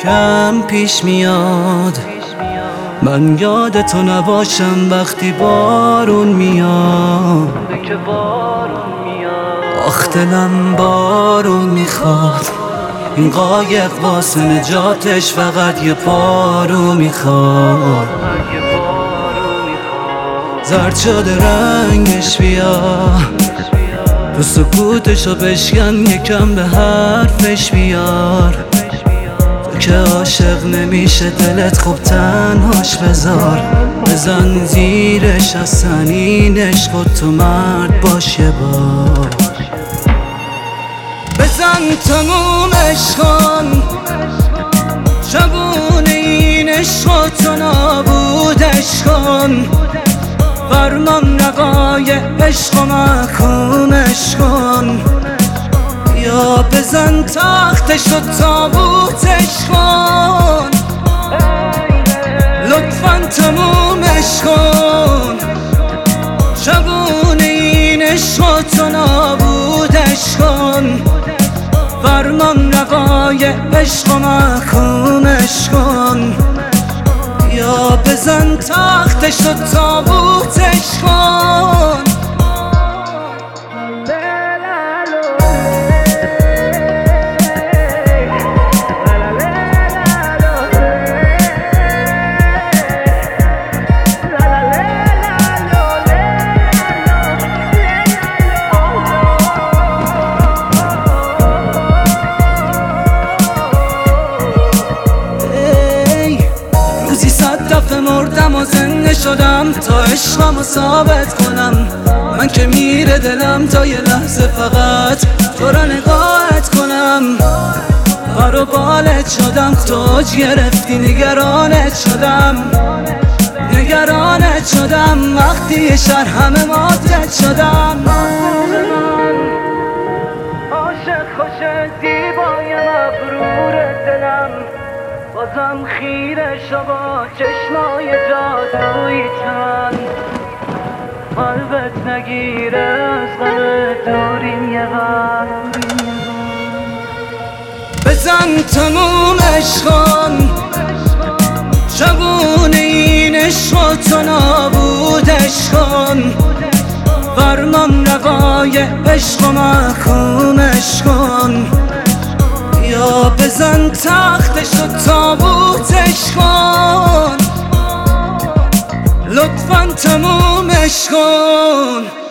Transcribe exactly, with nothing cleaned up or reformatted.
کم پیش میاد. من یاد تو نباشم وقتی بارون میاد. آخ دلم بارون میخواد، این قایق واسه نجاتش فقط یه پارو میخواد. زرد شده رنگش بیا، تو سکوتشو بشکن یکم به حرفش بیار. تو که عاشق نمیشه دلت خوب تنهاش بذار. بزن زیرش از سنینش، خود تو مرد باش یه بار. بزن تموم عشقان، شبونه این عشق و تو نابودش کن. فرمان نقای عشق و محکومش کن. یا بزن تختش و تابوتش کن. لطفاً تمومش کن. شبونه این عشق و تو نابودش کن. فرمان رقای عشق و محکومش کن. یا بزن تختش و تابوتش کن. مردم و زنده شدم تا عشقمو ثابت کنم. من که میره دلم تا یه لحظه فقط تو را نگاهت کنم. پر و بالت شدم، توج گرفتی نگرانت شدم. نگرانت شدم وقتی یه شهر همه ماتت شدم. عاشق خوش زیبای مبرور دلم، بازم خیره شو با چشمای جادویی چند. قلبت نگیره از غم دوریم یه بر. بزن تموم عشقان، شبونه این عشق و تو نابودش کن. فرمان رقای عشق و محکومش کن. یا بزن تختش و تابوتش کن. لطفاً تمومش کن.